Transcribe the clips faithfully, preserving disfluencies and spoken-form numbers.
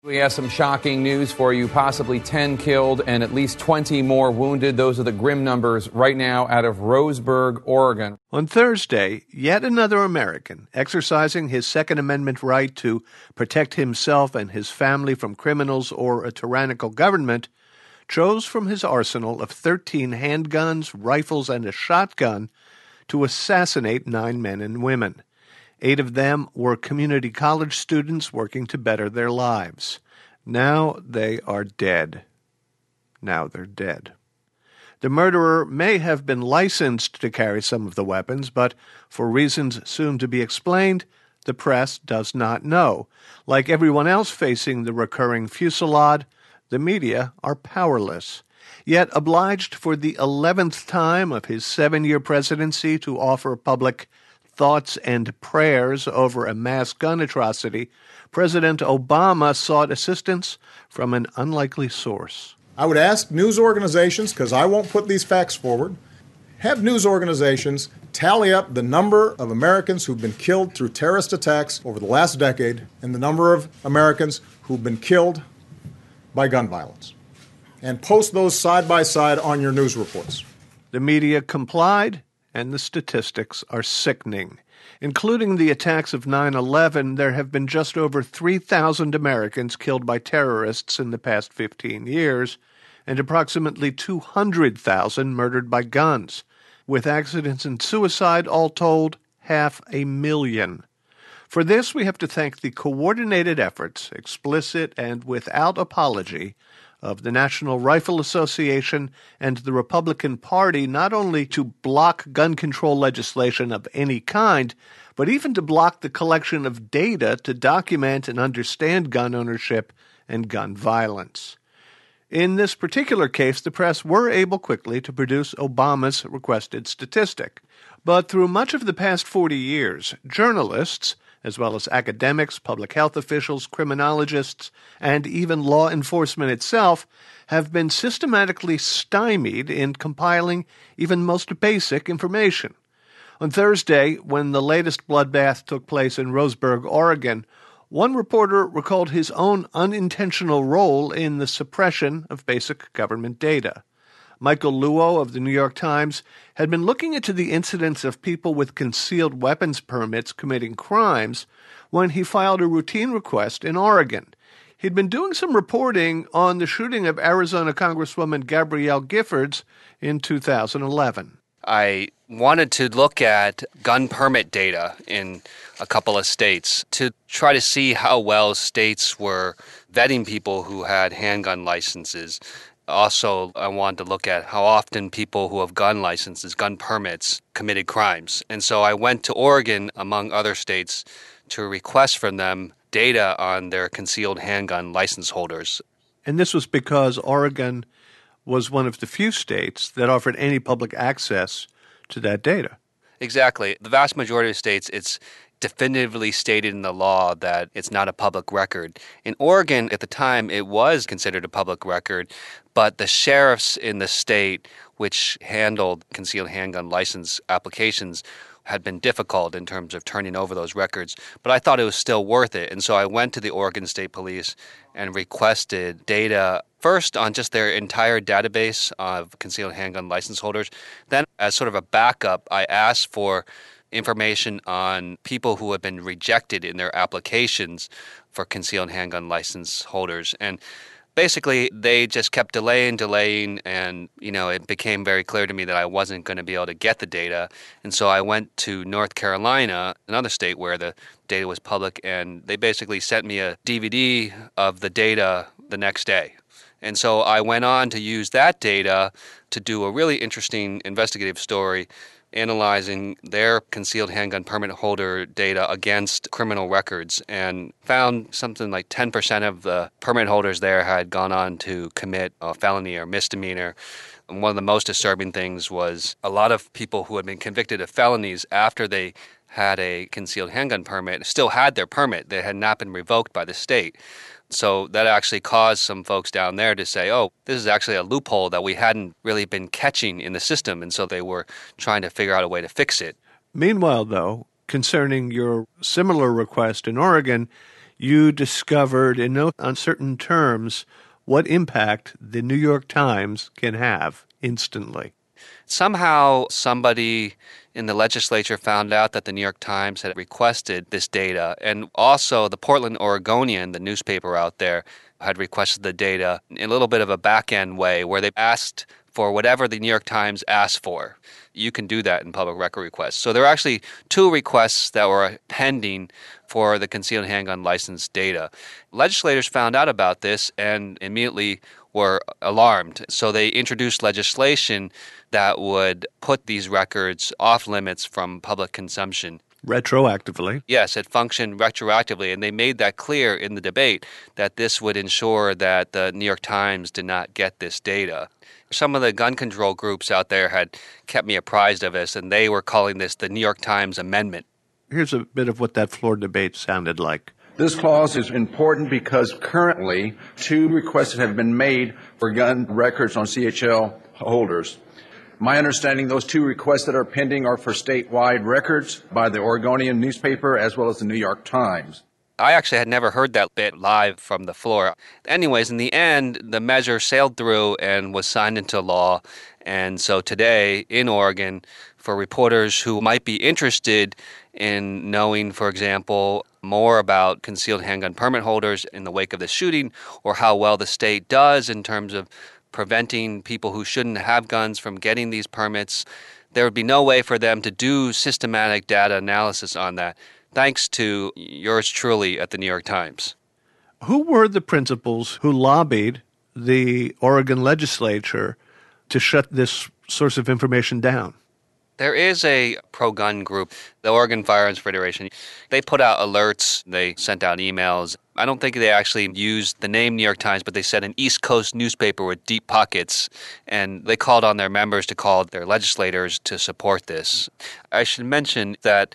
We have some shocking news for you. Possibly ten killed and at least twenty more wounded. Those are the grim numbers right now out of Roseburg, Oregon. On Thursday, yet another American, exercising his Second Amendment right to protect himself and his family from criminals or a tyrannical government, chose from his arsenal of thirteen handguns, rifles, and a shotgun to assassinate nine men and women. Eight of them were community college students working to better their lives. Now they are dead. Now they're dead. The murderer may have been licensed to carry some of the weapons, but for reasons soon to be explained, the press does not know. Like everyone else facing the recurring fusillade, the media are powerless. Yet obliged for the eleventh time of his seven-year presidency to offer public thoughts and prayers over a mass gun atrocity, President Obama sought assistance from an unlikely source. I would ask news organizations, because I won't put these facts forward, have news organizations tally up the number of Americans who've been killed through terrorist attacks over the last decade and the number of Americans who've been killed by gun violence, and post those side by side on your news reports. The media complied, and the statistics are sickening. Including the attacks of nine eleven, there have been just over three thousand Americans killed by terrorists in the past fifteen years, and approximately two hundred thousand murdered by guns. With accidents and suicide all told, half a million. For this, we have to thank the coordinated efforts, explicit and without apology, of the National Rifle Association and the Republican Party, not only to block gun control legislation of any kind, but even to block the collection of data to document and understand gun ownership and gun violence. In this particular case, the press were able quickly to produce Obama's requested statistic. But through much of the past forty years, journalists, as well as academics, public health officials, criminologists, and even law enforcement itself, have been systematically stymied in compiling even most basic information. On Thursday, when the latest bloodbath took place in Roseburg, Oregon, one reporter recalled his own unintentional role in the suppression of basic government data. Michael Luo of the New York Times had been looking into the incidents of people with concealed weapons permits committing crimes when he filed a routine request in Oregon. He'd been doing some reporting on the shooting of Arizona Congresswoman Gabrielle Giffords in two thousand eleven. I wanted to look at gun permit data in a couple of states to try to see how well states were vetting people who had handgun licenses. Also, I wanted to look at how often people who have gun licenses, gun permits, committed crimes. And so I went to Oregon, among other states, to request from them data on their concealed handgun license holders. And this was because Oregon was one of the few states that offered any public access to that data. Exactly. The vast majority of states, it's definitively stated in the law that it's not a public record. In Oregon, at the time, it was considered a public record, but the sheriffs in the state, which handled concealed handgun license applications, had been difficult in terms of turning over those records. But I thought it was still worth it, and so I went to the Oregon State Police and requested data first on just their entire database of concealed handgun license holders. Then, as sort of a backup, I asked for information on people who have been rejected in their applications for concealed handgun license holders. And basically, they just kept delaying, delaying, and, you know, it became very clear to me that I wasn't going to be able to get the data. And so I went to North Carolina, another state where the data was public, and they basically sent me a D V D of the data the next day. And so I went on to use that data to do a really interesting investigative story analyzing their concealed handgun permit holder data against criminal records, and found something like ten percent of the permit holders there had gone on to commit a felony or misdemeanor. And one of the most disturbing things was a lot of people who had been convicted of felonies after they had a concealed handgun permit still had their permit. They had not been revoked by the state. So that actually caused some folks down there to say, oh, this is actually a loophole that we hadn't really been catching in the system. And so they were trying to figure out a way to fix it. Meanwhile, though, concerning your similar request in Oregon, you discovered in no uncertain terms what impact the New York Times can have instantly. Somehow somebody in the legislature found out that the New York Times had requested this data, and also the Portland Oregonian, the newspaper out there, had requested the data in a little bit of a back-end way where they asked for whatever the New York Times asked for. You can do that in public record requests. So there were actually two requests that were pending for the concealed handgun license data. Legislators found out about this and immediately were alarmed. So they introduced legislation that would put these records off limits from public consumption. Retroactively. Yes, it functioned retroactively, and they made that clear in the debate that this would ensure that the New York Times did not get this data. Some of the gun control groups out there had kept me apprised of this, and they were calling this the New York Times Amendment. Here's a bit of what that floor debate sounded like. This clause is important because currently two requests have been made for gun records on C H L holders. My understanding, those two requests that are pending are for statewide records by the Oregonian newspaper as well as the New York Times. I actually had never heard that bit live from the floor. Anyways, in the end, the measure sailed through and was signed into law. And so today in Oregon, for reporters who might be interested in knowing, for example, more about concealed handgun permit holders in the wake of the shooting, or how well the state does in terms of preventing people who shouldn't have guns from getting these permits, there would be no way for them to do systematic data analysis on that, thanks to yours truly at the New York Times. Who were the principals who lobbied the Oregon legislature to shut this source of information down? There is a pro-gun group, the Oregon Firearms Federation. They put out alerts. They sent out emails. I don't think they actually used the name New York Times, but they said an East Coast newspaper with deep pockets. And they called on their members to call their legislators to support this. I should mention that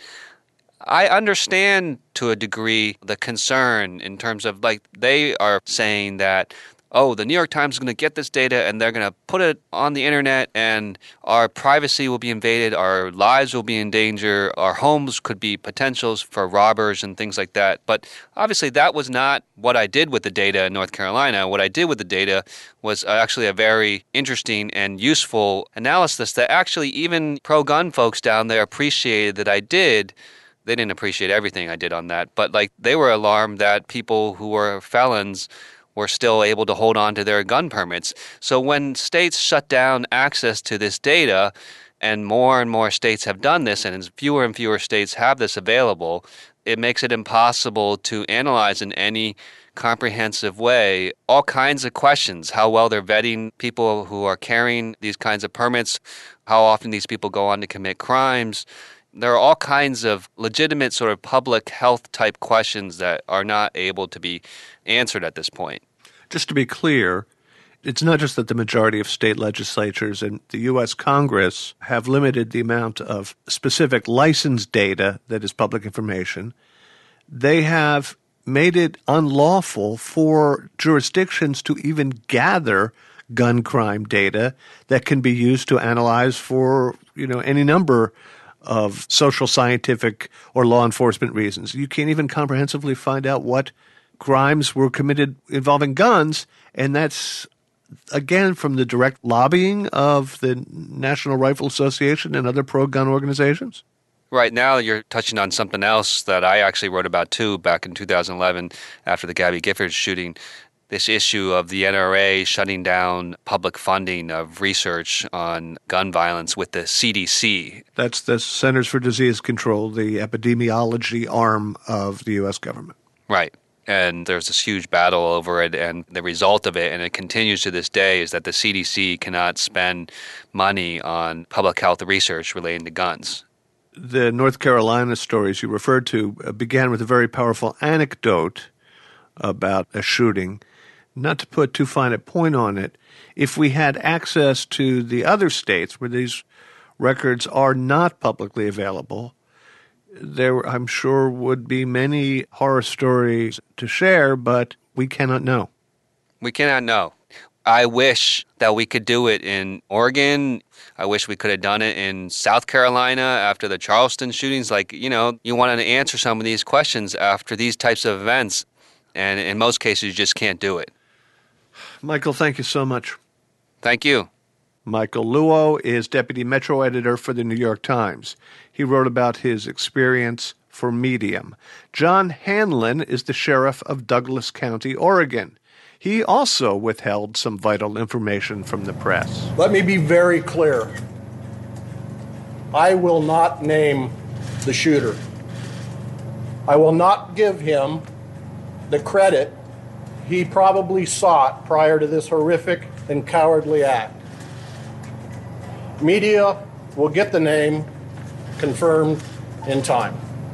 I understand to a degree the concern in terms of, like, they are saying that, oh, the New York Times is going to get this data and they're going to put it on the internet and our privacy will be invaded, our lives will be in danger, our homes could be potentials for robbers and things like that. But obviously that was not what I did with the data in North Carolina. What I did with the data was actually a very interesting and useful analysis that actually even pro-gun folks down there appreciated that I did. They didn't appreciate everything I did on that, but like they were alarmed that people who were felons were still able to hold on to their gun permits. So when states shut down access to this data, and more and more states have done this, and fewer and fewer states have this available, it makes it impossible to analyze in any comprehensive way all kinds of questions, how well they're vetting people who are carrying these kinds of permits, how often these people go on to commit crimes. There are all kinds of legitimate sort of public health type questions that are not able to be answered at this point. Just to be clear, it's not just that the majority of state legislatures and the U S Congress have limited the amount of specific license data that is public information. They have made it unlawful for jurisdictions to even gather gun crime data that can be used to analyze for, you know, any number of social, scientific, or law enforcement reasons. You can't even comprehensively find out what crimes were committed involving guns, and that's, again, from the direct lobbying of the National Rifle Association and other pro-gun organizations? Right now, you're touching on something else that I actually wrote about, too, back in two thousand eleven after the Gabby Giffords shooting. This issue of the N R A shutting down public funding of research on gun violence with the C D C. That's the Centers for Disease Control, the epidemiology arm of the U S government. Right. And there's this huge battle over it, and the result of it, and it continues to this day, is that the C D C cannot spend money on public health research relating to guns. The North Carolina stories you referred to began with a very powerful anecdote about a shooting. Not to put too fine a point on it, if we had access to the other states where these records are not publicly available, there, I'm sure, would be many horror stories to share, but we cannot know. We cannot know. I wish that we could do it in Oregon. I wish we could have done it in South Carolina after the Charleston shootings. Like, you know, you wanted to answer some of these questions after these types of events. And in most cases, you just can't do it. Michael, thank you so much. Thank you. Michael Luo is deputy Metro editor for the New York Times. He wrote about his experience for Medium. John Hanlon is the sheriff of Douglas County, Oregon. He also withheld some vital information from the press. Let me be very clear. I will not name the shooter. I will not give him the credit he probably sought prior to this horrific and cowardly act. Media will get the name confirmed in time,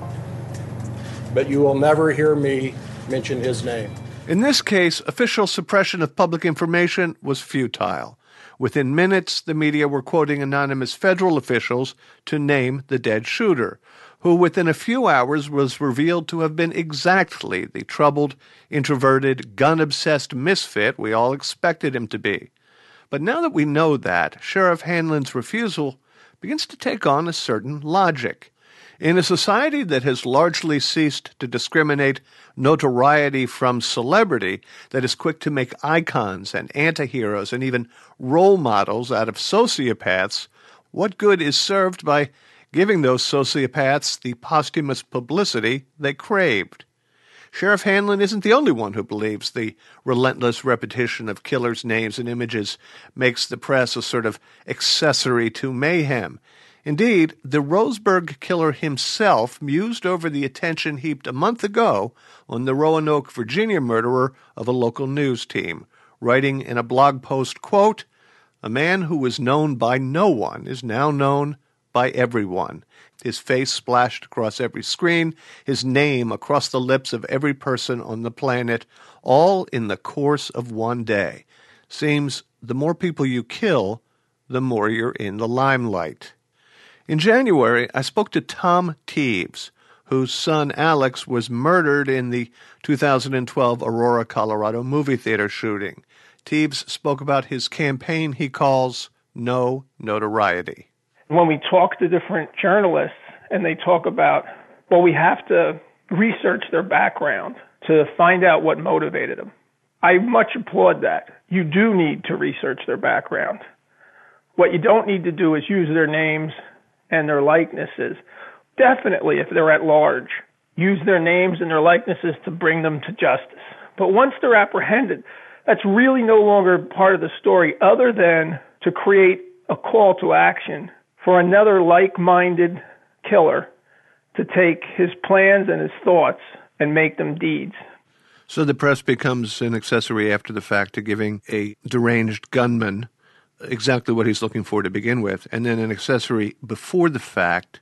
but you will never hear me mention his name. In this case, official suppression of public information was futile. Within minutes, the media were quoting anonymous federal officials to name the dead shooter, who within a few hours was revealed to have been exactly the troubled, introverted, gun-obsessed misfit we all expected him to be. But now that we know that, Sheriff Hanlon's refusal begins to take on a certain logic. In a society that has largely ceased to discriminate notoriety from celebrity, that is quick to make icons and antiheroes and even role models out of sociopaths, what good is served by giving those sociopaths the posthumous publicity they craved? Sheriff Hanlon isn't the only one who believes the relentless repetition of killers' names and images makes the press a sort of accessory to mayhem. Indeed, the Roseburg killer himself mused over the attention heaped a month ago on the Roanoke, Virginia murderer of a local news team, writing in a blog post, quote, "A man who was known by no one is now known by everyone. His face splashed across every screen, his name across the lips of every person on the planet, all in the course of one day. Seems the more people you kill, the more you're in the limelight." In January, I spoke to Tom Teves, whose son Alex was murdered in the two thousand twelve Aurora, Colorado movie theater shooting. Teves spoke about his campaign he calls No Notoriety. When we talk to different journalists and they talk about, well, we have to research their background to find out what motivated them. I much applaud that. You do need to research their background. What you don't need to do is use their names and their likenesses. Definitely, if they're at large, use their names and their likenesses to bring them to justice. But once they're apprehended, that's really no longer part of the story other than to create a call to action for another like-minded killer to take his plans and his thoughts and make them deeds. So the press becomes an accessory after the fact to giving a deranged gunman exactly what he's looking for to begin with, and then an accessory before the fact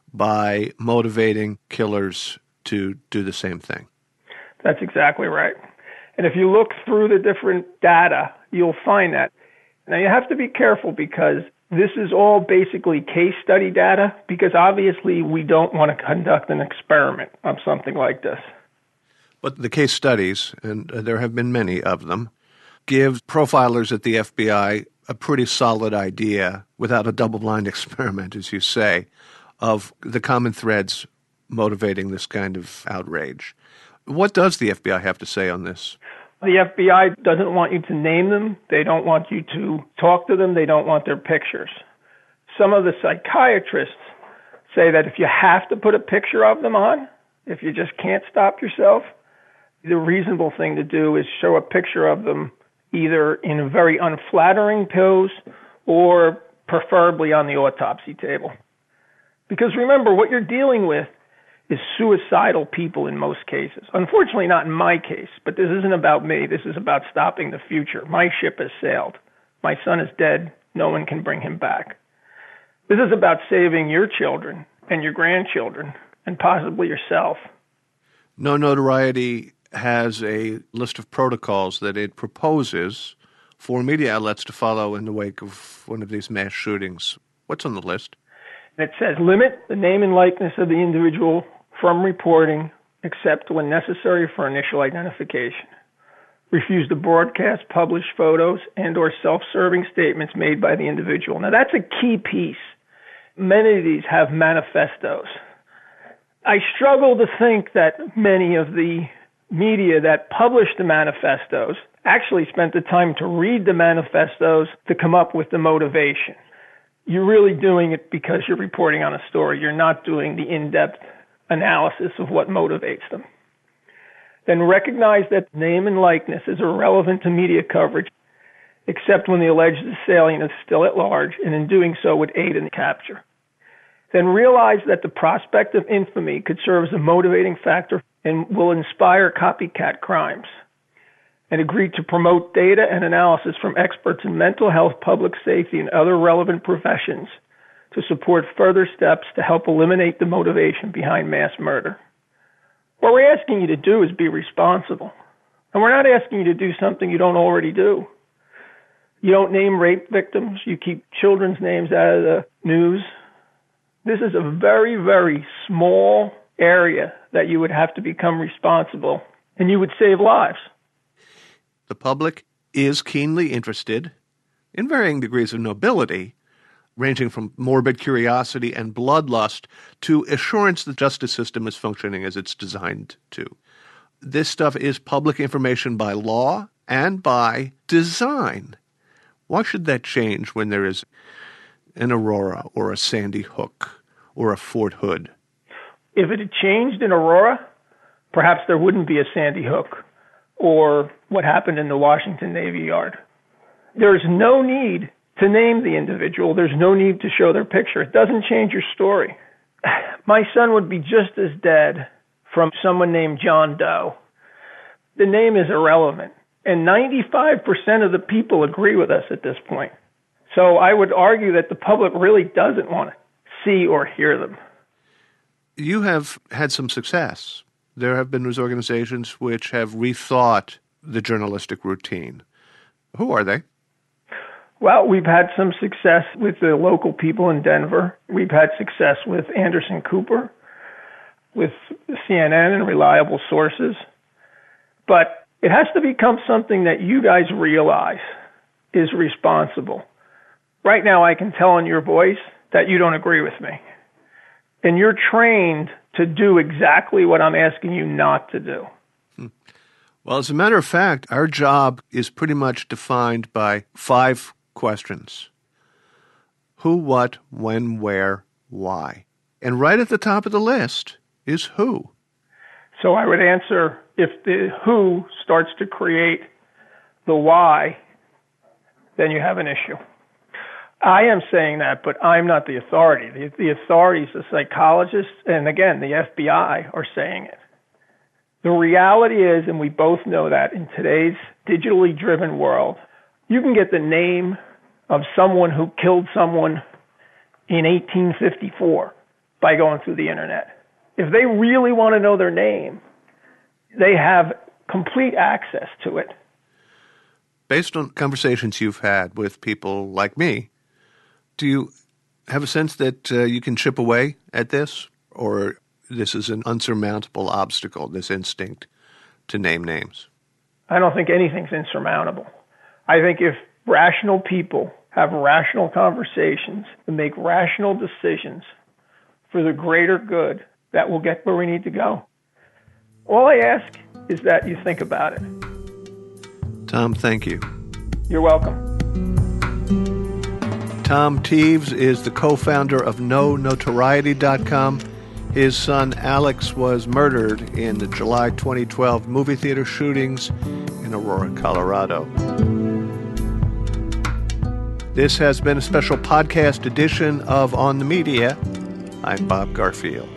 by motivating killers to do the same thing. That's exactly right. And if you look through the different data, you'll find that. Now, you have to be careful because this is all basically case study data, because obviously we don't want to conduct an experiment on something like this. But the case studies, and there have been many of them, give profilers at the F B I a pretty solid idea, without a double-blind experiment, as you say, of the common threads motivating this kind of outrage. What does the F B I have to say on this? The F B I doesn't want you to name them. They don't want you to talk to them. They don't want their pictures. Some of the psychiatrists say that if you have to put a picture of them on, if you just can't stop yourself, the reasonable thing to do is show a picture of them either in a very unflattering pose or preferably on the autopsy table. Because remember, what you're dealing with is suicidal people in most cases. Unfortunately, not in my case, but this isn't about me. This is about stopping the future. My ship has sailed. My son is dead. No one can bring him back. This is about saving your children and your grandchildren and possibly yourself. No Notoriety has a list of protocols that it proposes for media outlets to follow in the wake of one of these mass shootings. What's on the list? It says limit the name and likeness of the individual from reporting except when necessary for initial identification. Refuse to broadcast, publish photos, and or self-serving statements made by the individual. Now, that's a key piece. Many of these have manifestos. I struggle to think that many of the media that published the manifestos actually spent the time to read the manifestos to come up with the motivation. You're really doing it because you're reporting on a story. You're not doing the in-depth analysis of what motivates them. Then recognize that name and likeness is irrelevant to media coverage, except when the alleged assailant is still at large, and in doing so would aid in the capture. Then realize that the prospect of infamy could serve as a motivating factor and will inspire copycat crimes. And agree to promote data and analysis from experts in mental health, public safety, and other relevant professions to support further steps to help eliminate the motivation behind mass murder. What we're asking you to do is be responsible. And we're not asking you to do something you don't already do. You don't name rape victims. You keep children's names out of the news. This is a very, very small area that you would have to become responsible, and you would save lives. The public is keenly interested, in varying degrees of nobility, ranging from morbid curiosity and bloodlust to assurance the justice system is functioning as it's designed to. This stuff is public information by law and by design. Why should that change when there is an Aurora or a Sandy Hook or a Fort Hood? If it had changed in Aurora, perhaps there wouldn't be a Sandy Hook or what happened in the Washington Navy Yard. There's no need to name the individual. There's no need to show their picture. It doesn't change your story. My son would be just as dead from someone named John Doe. The name is irrelevant. And ninety-five percent of the people agree with us at this point. So I would argue that the public really doesn't want to see or hear them. You have had some success. There have been news organizations which have rethought the journalistic routine. Who are they? Well, we've had some success with the local people in Denver. We've had success with Anderson Cooper, with C N N and reliable sources. But it has to become something that you guys realize is responsible. Right now, I can tell in your voice that you don't agree with me. And you're trained to do exactly what I'm asking you not to do. Hmm. Well, as a matter of fact, our job is pretty much defined by five questions. Who, what, when, where, why. And right at the top of the list is who. So I would answer, if the who starts to create the why, then you have an issue. I am saying that, but I'm not the authority. The, the authorities, the psychologists, and again, the F B I are saying it. The reality is, and we both know that in today's digitally driven world, you can get the name of someone who killed someone in eighteen fifty-four by going through the internet. If they really want to know their name, they have complete access to it. Based on conversations you've had with people like me, do you have a sense that uh, you can chip away at this, or this is an unsurmountable obstacle, this instinct to name names? I don't think anything's insurmountable. I think if rational people have rational conversations and make rational decisions for the greater good, that will get where we need to go. All I ask is that you think about it. Tom, thank you. You're welcome. Tom Teves is the co-founder of no notoriety dot com. His son Alex was murdered in the July twenty twelve movie theater shootings in Aurora, Colorado. This has been a special podcast edition of On the Media. I'm Bob Garfield.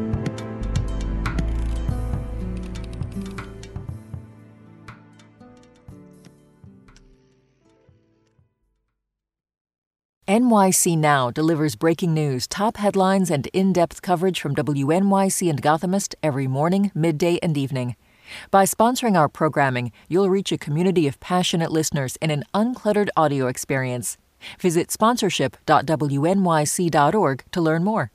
N Y C Now delivers breaking news, top headlines, and in-depth coverage from W N Y C and Gothamist every morning, midday, and evening. By sponsoring our programming, you'll reach a community of passionate listeners in an uncluttered audio experience. Visit sponsorship dot W N Y C dot org to learn more.